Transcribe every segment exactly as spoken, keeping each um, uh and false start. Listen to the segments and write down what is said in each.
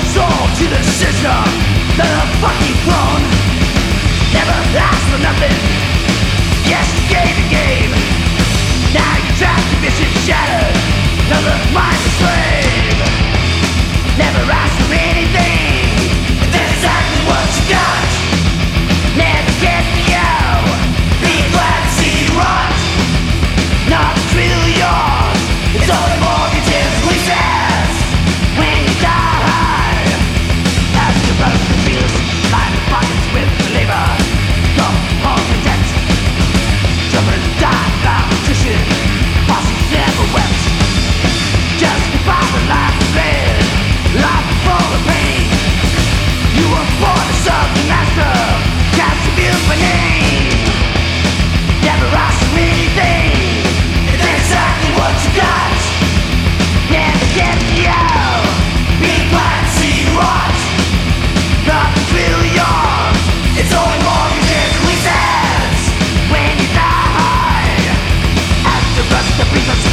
soul to the system, to the fucking throne. Never asked for nothing. Yes, you gave, you gave. Now you're trapped, your vision shattered. Another mind to slave. Never asked for anything. That's exactly what you got. Never get to you. Be glad to see you rot. Not really yours. It's all the mortgages we says. When you die, as you run the fields, line the pockets with the labor. Come home in debt. Jumping and dying by nutrition. Bosses never wept. Just goodbye the life you led. Life full of pain. You were born to serve the master. Cast a beautiful name. Never asked for anything. That's exactly what you got. Never get to you. Be glad to see you rot. Nothing's really yours. It's only mortgages we says. When you die, as the rest of the us.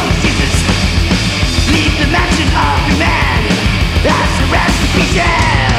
Leave the mansion of your man. That's the rest of pieces.